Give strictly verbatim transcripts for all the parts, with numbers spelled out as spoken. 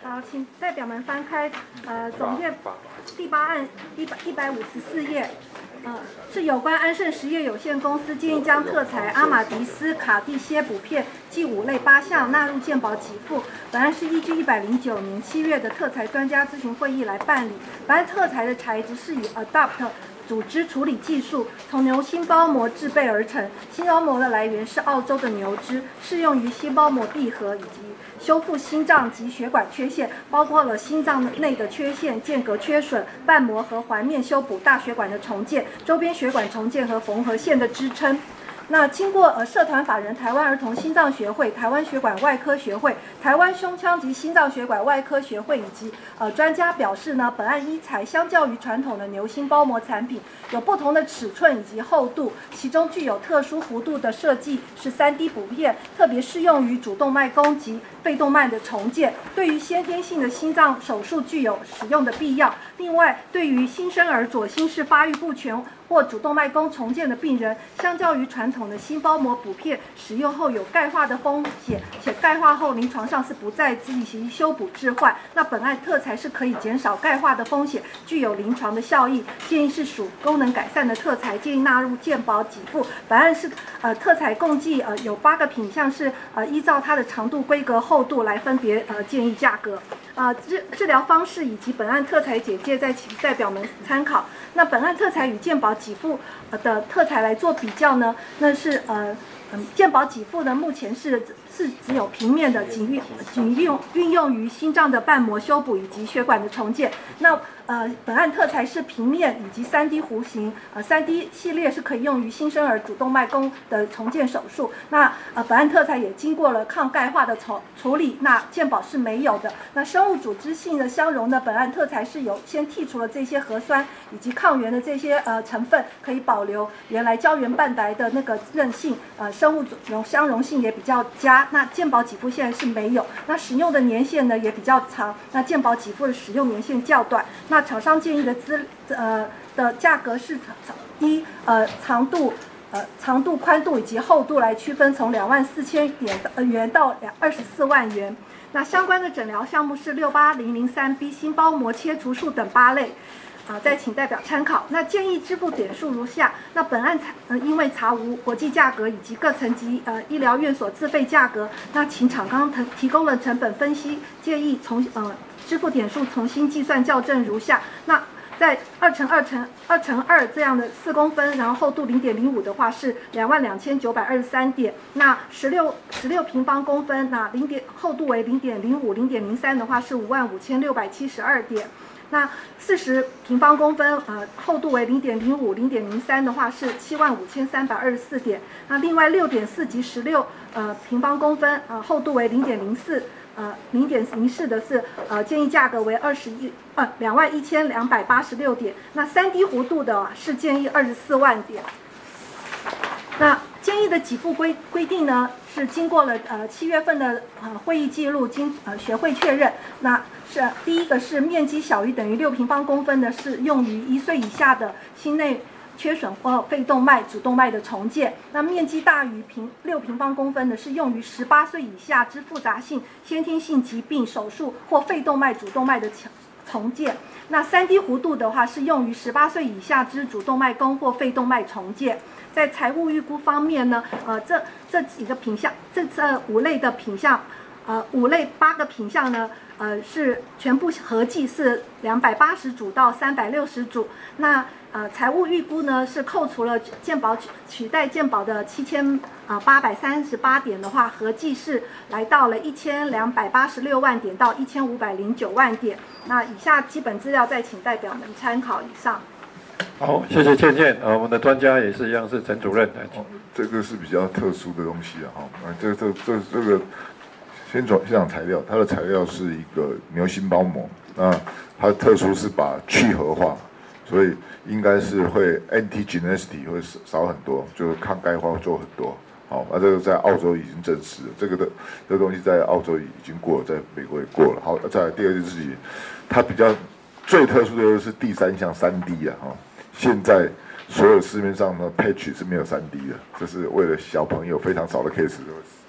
好，请代表们翻开呃总阅第八案一百一百五十四页，呃，是有关安盛实业有限公司建议将特材阿玛迪斯卡地歇补片计五类八项纳入健保给付。本案是依据一百零九年七月的特材专家咨询会议来办理。本案特材的材质是以 Adapt组织处理技术从牛心包膜制备而成，心包膜的来源是澳洲的牛只，适用于心包膜闭合以及修复心脏及血管缺陷，包括了心脏内的缺陷、间隔缺损、瓣膜和环面修补、大血管的重建、周边血管重建和缝合线的支撑。那经过呃社团法人台湾儿童心脏学会、台湾血管外科学会、台湾胸腔及心脏血管外科学会以及呃专家表示呢，本案医材相较于传统的牛心包膜产品有不同的尺寸以及厚度，其中具有特殊弧度的设计是 三 D 补片，特别适用于主动脉弓及肺动脉的重建，对于先天性的心脏手术具有使用的必要。另外，对于新生儿左心室发育不全或主动脉弓重建的病人，相较于传统的心包膜补片，使用后有钙化的风险，且钙化后临床上是不再进行修补置换。那本案特材是可以减少钙化的风险，具有临床的效益，建议是属功能改善的特材，建议纳入健保给付。本案是呃特材共计呃有八个品项是呃依照它的长度、规格、厚度来分别呃建议价格。呃治治疗方式以及本案特材简介，再请代表们参考。那本案特材与健保给付的特材来做比较呢，那是呃嗯健保给付呢目前是是只有平面的，仅运仅用运用于心脏的瓣膜修补以及血管的重建。那呃本案特材是平面以及 三 D 弧形，呃 三 D 系列是可以用于新生儿主动脉弓的重建手术。那呃本案特材也经过了抗钙化的处处理，那健保是没有的。那生物组织性的相容的本案特材是有先剔除了这些核酸以及抗原的这些呃成分，可以保留原来胶原蛋白的那个韧性，呃生物容相容性也比较佳。那健保给付现在是没有，那使用的年限呢也比较长，那健保给付的使用年限较短。那厂商建议的资呃的价格是依呃长度、呃长度、宽度以及厚度来区分，从两万四千元到二十四万元。那相关的诊疗项目是六八零零三 B 心包膜切除术等八类。啊，再请代表参考。那建议支付点数如下。那本案呃因为查无国际价格以及各层级呃医疗院所自费价格，那请厂商提提供了成本分析建议，从呃支付点数重新计算校正如下。那在二乘二乘二乘二这样的四公分，然后厚度零点零五的话是两万两千九百二十三点。那十六十六平方公分，那零点厚度为零点零五零点零三的话是五万五千六百七十二点。那四十平方公分，呃，厚度为零点零五、零点零三的话是七万五千三百二十四点。那另外六点四及十六呃平方公分，呃，厚度为零点零四、呃零点零四的是呃建议价格为二十一呃两万一千两百八十六点。那三 D 弧度的是建议二十四万点。那建议的给付规规定呢，是经过了呃七月份的呃会议记录，经呃学会确认。那是第一个是面积小于等于六平方公分的，是用于一岁以下的心内缺损或肺动脉、主动脉的重建。那面积大于平六平方公分的，是用于十八岁以下之复杂性先天性疾病手术或肺动脉、主动脉的重建。那 三 D 弧度的话，是用于十八岁以下之主动脉弓或肺动脉重建。在财务预估方面呢，呃，这这几个品项，这这五类的品项，呃，五类八个品项呢，呃，是全部合计是两百八十组到三百六十组。那呃，财务预估呢是扣除了健保取代健保的七千啊八百三十八点的话，合计是来到了一千两百八十六万点到一千五百零九万点。那以下基本资料再请代表们参考。以上。 好，谢谢倩倩。呃，我们的专家也是一样，是陈主任。 哦，这个是比较特殊的东西啊，哈、哦，啊，这这这这个先讲先讲材料，它的材料是一个牛心包膜，那它的特殊是把去核化，所以应该是会 antigenicity 会少很多，就是抗钙化会做很多。好，那、啊、这个在澳洲已经证实了，这个的这个东西在澳洲已经过了，在美国也过了。好，再来第二件事情，它比较最特殊的就是第三项 三 D 啊，哈、哦。现在所有市面上的 patch 是没有 三 D 的，这是为了小朋友非常少的 case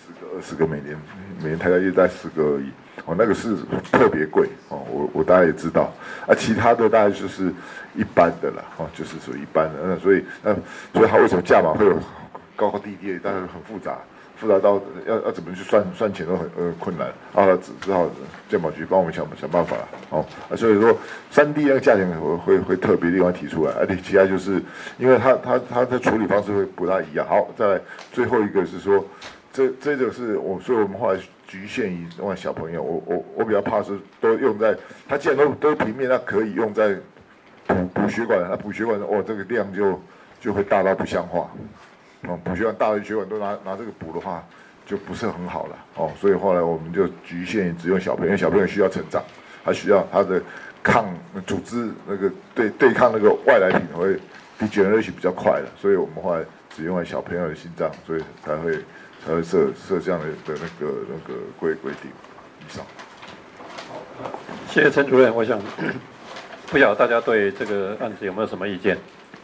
十个、二十个，每年每年台大业大概十个而已。哦，那个是特别贵哦，我我大家也知道。啊，其他的大概就是一般的啦，哦，就是属于一般的。那所以那所以它为什么价码会有高高低低？当然很复杂。复杂到要要怎么去算算钱都很呃困难，啊，只只好健保局帮我们想想办法了，哦，啊，所以说三 D 那个价钱会会会特别另外提出来，而且其他就是因为它它它的处理方式会不大一样。好，再来最后一个是说，这这个是我，所以我们后来局限于另外小朋友，我我我比较怕是都用在，它既然都都是平面，那可以用在补补血管，那补血管哦这个量就就会大到不像话。哦，补血管大的血管都拿拿这个补的话，就不是很好了哦。所以后来我们就局限只用小朋友，因为小朋友需要成长，他需要他的抗组织那个对对抗那个外来品会 degeneration 比较快了，所以我们后来只用了小朋友的心脏，所以才会才会设设这样的的那个那个规规定以上。 谢谢陈主任，我想不晓得大家对这个案子有没有什么意见？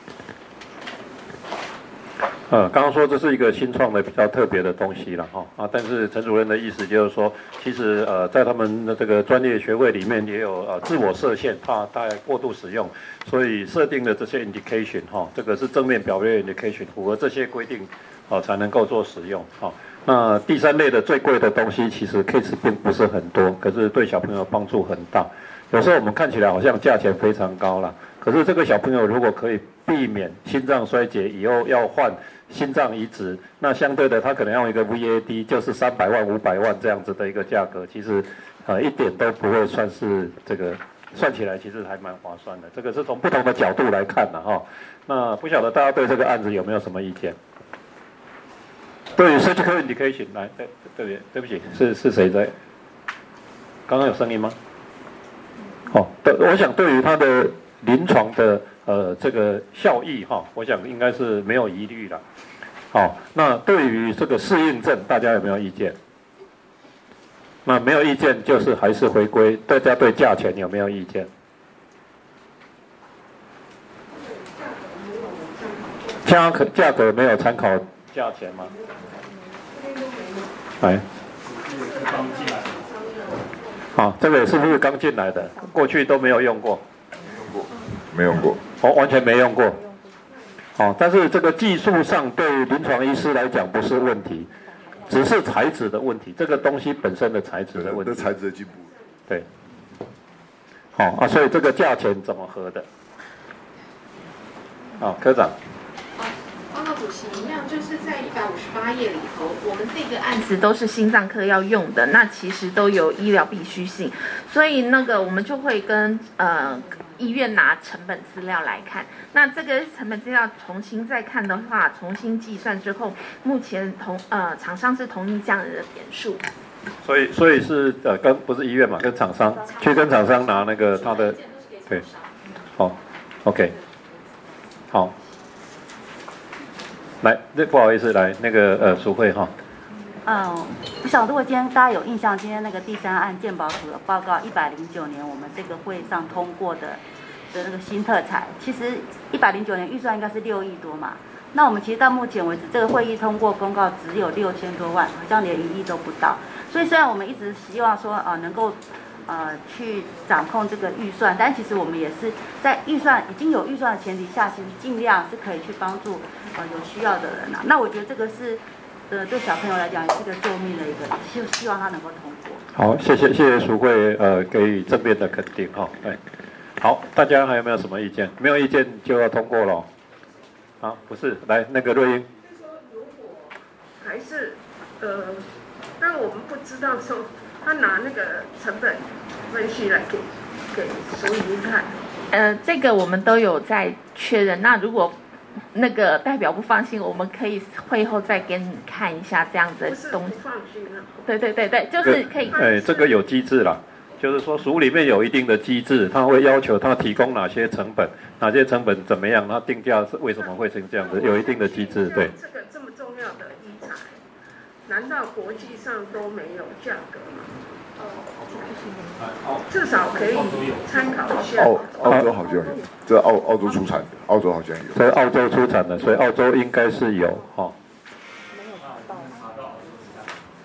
呃，刚刚说这是一个新创的比较特别的东西了哈啊，但是陈主任的意思就是说，其实呃在他们的这个专业学会里面也有呃自我设限，怕大家过度使用，所以设定的这些 indication 哈，这个是正面表列 indication， 符合这些规定哦才能够做使用哈。那第三类的最贵的东西，其实 case 并不是很多，可是对小朋友帮助很大。有时候我们看起来好像价钱非常高了，可是这个小朋友如果可以避免心脏衰竭，以后要换心脏移植，那相对的他可能要一个 V A D， 就是三百万、五百万这样子的一个价格，其实呃一点都不会算是这个，算起来其实还蛮划算的。这个是从不同的角度来看的哈。那不晓得大家对这个案子有没有什么意见？对于 surgical indication， 来，对对不起，对不起，是是谁在？刚刚有声音吗？哦，对，我想对于它的临床的呃这个效益哈，我想应该是没有疑虑了。好，那对于这个适应症，大家有没有意见？那没有意见，就是还是回归大家对价钱有没有意见？价格价格没有参考价钱吗？来，好，这个是不是刚进来的？过去都没有用过。 没用过， 哦，完全没用过。哦，但是这个技术上对临床医师来讲不是问题，只是材质的问题，这个东西本身的材质的问题。 材质的进步。 对。好、哦、啊，所以这个价钱怎么合的？好、哦，科长。 报告主席，那样就是在一百五十八页里头，我们这个案子都是心脏科要用的，那其实都有医疗必须性，所以那个我们就会跟呃医院拿成本资料来看。那这个成本资料重新再看的话，重新计算之后，目前同呃厂商是同意这样的点数。 所以所以是呃跟不是医院嘛，跟厂商去跟厂商拿那个他的对，好 ，OK， 好。来，这不好意思，来那个呃，淑慧哈。 嗯，不晓得如果今天大家有印象，今天那个第三案健保署的报告，一百零九年我们这个会上通过的的那个新特采，其实一百零九年预算应该是六亿多嘛。那我们其实到目前为止，这个会议通过公告只有六千多万，好像连一亿都不到。所以虽然我们一直希望说呃能够呃去掌控这个预算，但其实我们也是在预算已经有预算的前提下，其实尽量是可以去帮助呃有需要的人啊。那我觉得这个是呃对小朋友来讲也是个救命的一个，就希望他能够通过。 好，谢谢谢谢淑慧呃给予正面的肯定哈，哎，好，大家还有没有什么意见？没有意见就要通过了。好，不是，来那个瑞英。 还是呃，但我们不知道说他拿那个成本分析来给给淑仪看。 呃，这个我们都有在确认。那如果那个代表不放心，我们可以会后再给你看一下这样子的东西。 不放心啊。 对对对对，就是可以。 哎，这个有机制啦，就是说署里面有一定的机制，他会要求他提供哪些成本，哪些成本怎么样，他定价是为什么会成这样子，有一定的机制，对。 这个这么重要的医材，难道国际上都没有价格吗？至少可以参考一下。 澳澳洲好像有，这澳澳洲出产的，澳洲好像有。 这澳洲出产的，所以澳洲应该是有哈。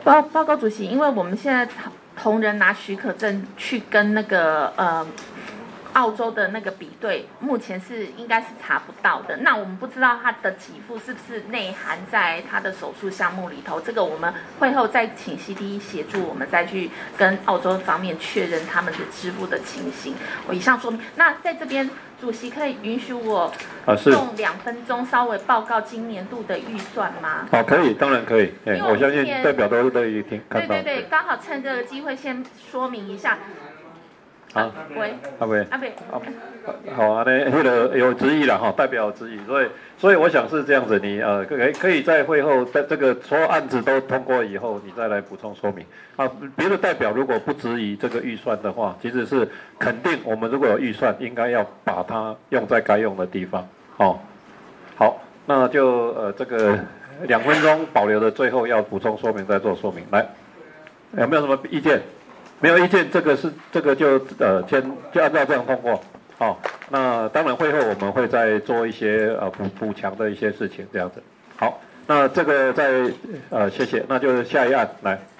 报报告主席，因为我们现在同仁拿许可证去跟那个呃澳洲的那个比对，目前是应该是查不到的。那我们不知道他的给付是不是内含在他的手术项目里头，这个我们会后再请 C D 协助我们再去跟澳洲方面确认他们的支付的情形。我以上说明。那在这边，主席可以允许我用两分钟稍微报告今年度的预算吗？ 好、哦，可以，当然可以。哎，我相信代表都乐意听看到。 对对对，刚好趁这个机会先说明一下。啊，喂， 阿伟， 阿伟， 好啊，那那个有质疑了哈，代表有质疑，所以所以我想是这样子，你呃可可以在会后，在这个所有案子都通过以后，你再来补充说明啊。别的代表如果不质疑这个预算的话，其实是肯定我们如果有预算，应该要把它用在该用的地方。哦，好，那就呃这个两分钟保留的最后要补充说明再做说明，来，有没有什么意见？没有意见，这个是这个就呃先就按照这样通过，好、哦，那当然会后我们会再做一些呃补补强的一些事情，这样子。好，那这个再呃谢谢，那就是下一案来。